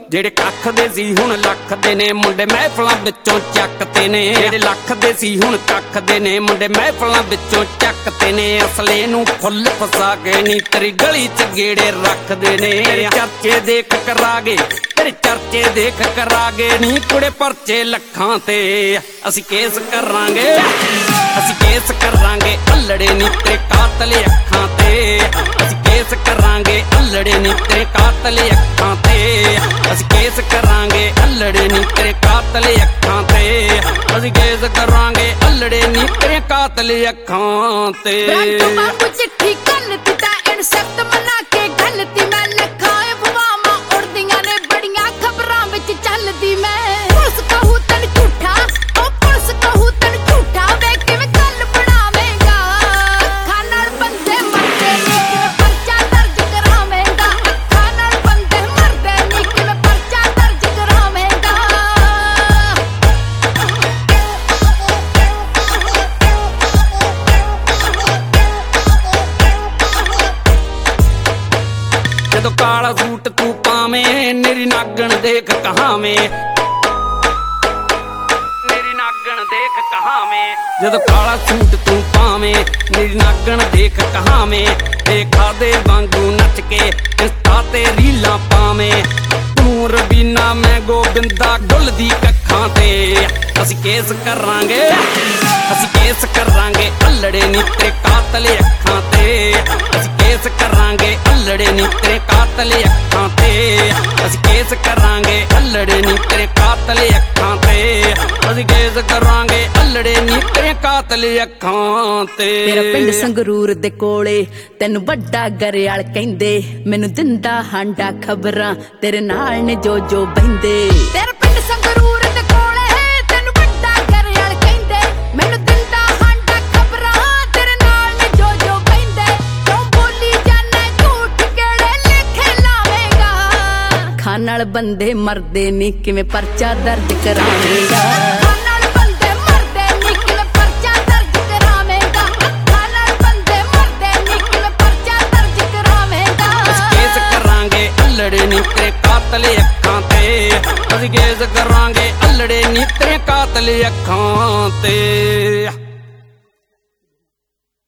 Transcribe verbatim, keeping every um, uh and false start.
ਜਿਹੜੇ ਕੱਖ ਦੇ ਸੀ ਹੁਣ ਲੱਖ ਦੇ ਨੇ ਮੁੰਡੇ ਮਹਿਫਲਾਂ ਵਿੱਚੋਂ ਚੱਕਦੇ ਨੇ। ਜਿਹੜੇ ਲੱਖ ਦੇ ਸੀ ਹੁਣ ਕੱਖ ਦੇ ਨੇ ਮੁੰਡੇ ਮਹਿਫਲਾਂ ਵਿੱਚੋਂ ਚੱਕਦੇ ਨੇ। ਅਸਲੇ ਨੂੰ ਫੁੱਲ ਫਸਾ ਕੇ ਨੀ ਤੇਰੀ ਗਲੀ ਚ ਗੇੜੇ ਰੱਖਦੇ ਨੇ। ਚਰਚੇ ਦੇਖ ਕਰਾਗੇ ਤੇਰੇ ਚਰਚੇ ਦੇਖ ਕਰਾਗੇ ਨੀ ਕੁੜੇ ਪਰਚੇ ਲੱਖਾਂ ਤੇ। ਅਸੀਂ ਕੇਸ ਕਰਾਂਗੇ ਅਸੀਂ ਕੇਸ ਕਰਾਂਗੇ ਅੱਲੜੇ ਨੀ ਤੇਰੇ ਕਾਤਲ ਅੱਖਾਂ ਤੇ। ਅਸੀਂ ਕੇਸ ਕਰਾਂਗੇ ਅੱਲੜੇ ਨੀ ਤੇਰੇ ਕਾਤਲ ਅੱਖਾਂ ਤੇ। ਅਸੀਂ ਕੇਸ ਕਰਾਂਗੇ ਅੱਲੜੇ ਨੀ ਤੇਰੇ ਕਾਤਲ ਅੱਖਾਂ ਤੇ। ਅਸੀਂ ਕੇਸ ਕਰਾਂਗੇ ਅੱਲੜੇ ਨੀ ਤੇਰੇ ਕਾਤਲ ਅੱਖਾਂ ਤੇ। ਬਾਪੂ ਚਿੱਠੀ ਕੱਲਤੀ ਤਾਂ ਇਨਸੈਪਟ ਮਨਾ ਕੇ ਗਲਤੀ ਮੈਂ ਲੱਖਾਂ ਅਫਵਾਹਾਂ ਉੜਦੀਆਂ ਨੇ ਬੜੀਆਂ ਖਬਰਾਂ ਵਿੱਚ ਚੱਲਦੀ ਮੈਂ। ਪੁਲਿਸ ਕਹੂ ਤੈਨੂੰ ਝੂਠਾ ਉਹ ਪੁਲਿਸ ਕਹੂ ਤੈਨੂੰ ਝੂਠਾ ਵੇ ਕਿਵੇਂ ਗੱਲ ਬਣਾਵੇਂਗਾ। ਅੱਖਾਂ ਨਾਲ ਬੰਦੇ ਮਰਦੇ ਨੀ ਕਿਵੇਂ ਪਰਚਾ ਦਰਜ ਕਰਾਵੇਂਗਾ। ਅੱਖਾਂ ਨਾਲ ਬੰਦੇ ਮਰਦੇ ਨੀ ਕਿਵੇਂ ਪਰਚਾ ਦਰਜ ਕਰਾਵੇਂਗਾ। ਜਦੋਂ ਕਾਲਾ ਸੂਟ ਤੂੰ ਪਾਵੇਂ ਮੇਰੀ ਨਾਗਣ ਦੇਖ ਕਹਾਵੇਂ ਮੇਰੀ ਨਾਗਣ ਦੇਖ ਕਹਾਵੇਂ। ਜਦੋਂ ਕਾਲਾ ਸੂਟ ਤੂੰ ਪਾਵੇਂ ਮੇਰੀ ਨਾਗਣ ਦੇਖ ਕਹਾਵੇਂ। ਦੇਖਾ ਦੇ ਵਾਂਗੂ ਨੱਚ ਕੇ ਇੰਸਟਾ ਤੇ ਰੀਲਾਂ ਪਾਵੇਂ। ਤੂੰ ਰਬੀਨਾ ਮੈਂ ਗੋਬਿੰਦਾ ਡੁੱਲਦੀ ਕੱਖਾਂ ਤੇ। ਅਸੀਂ ਕੇਸ ਕਰਾਂਗੇ ਅਸੀਂ ਕੇਸ ਕਰਾਂਗੇ ਅੱਲੜੇ ਨੀ ਤੇਰੇ ਕਾਤਲ ਅੱਖਾਂ ਤੇ। ਅਸੀਂ ਕੇਸ ਕਰਾਂਗੇ ਅੱਲੜੇ ਨੀ ਤੇਰੇ ਕਾਤਲ ਅੱਖਾਂ ਤੇ। ਅਸੀਂ ਕੇਸ ਕਰਾਂਗੇ ਅੱਲੜੇ ਨੀ ਤੇਰੇ ਕਾਤਲ ਅੱਖਾਂ ਤੇ। ਅਸੀਂ ਕੇਸ ਕਰਾਂਗੇ ਅੱਲੜੇ ਨੀ ਤੇਰੇ ਕਾਤਲ ਅੱਖਾਂ ਤੇ। ਮੇਰਾ ਪਿੰਡ ਸੰਗਰੂਰ ਦੇ ਕੋਲੇ ਤੈਨੂੰ ਵੱਡਾ ਗਰੇਵਾਲ ਕਹਿੰਦੇ। ਮੈਨੂੰ ਦਿੰਦਾ ਹਾਂਡਾ ਖਬਰਾਂ ਤੇਰੇ ਨਾਲ ਨੇ ਜੋ ਜੋ ਬਹਿੰਦੇ। ਤੇਰਾ ਪਿੰਡ ਸੰਗਰੂਰ ਦੇ ਕੋਲੇ ਤੈਨੂੰ ਵੱਡਾ ਗਰੇਵਾਲ ਕਹਿੰਦੇ। ਮੈਨੂੰ ਦਿੰਦਾ ਹਾਂਡਾ ਖਬਰਾਂ ਤੇਰੇ ਨਾਲ ਨੇ ਜੋ ਜੋ ਬਹਿੰਦੇ। ਤੂੰ ਬੋਲੀ ਜਾਣਾ ਝੂਠ ਕਿਹੜੇ ਲੇਖੇ ਲਾਵੇਂਗਾ। ਅੱਖਾਂ ਨਾਲ ਬੰਦੇ ਮਰਦੇ ਨੀ ਕਿਵੇਂ ਪਰਚਾ ਦਰਜ ਕਰਾਵੇਂਗਾ। ਅੱਖਾਂ ਨਾਲ ਬੰਦੇ ਮਰਦੇ ਨੀ ਕਿਵੇਂ ਪਰਚਾ ਦਰਜ ਕਰਾਵੇਂਗਾ। ਅੱਖਾਂ ਨਾਲ ਬੰਦੇ ਮਰਦੇ ਨੀ ਕਿਵੇਂ ਪਰਚਾ ਦਰਜ ਕਰਾਵੇਂਗਾ। ਅਸੀਂ ਕੇਸ ਕਰਾਂਗੇ ਅੱਲੜੇ ਨੀ ਤੇਰੇ ਕਾਤਲ ਅੱਖਾਂ ਤੇ। ਅਸੀਂ ਕੇਸ ਕਰਾਂਗੇ ਅੱਲੜੇ ਨੀ ਤੇਰੇ ਕਾਤਲ ਅੱਖਾਂ ਤੇ।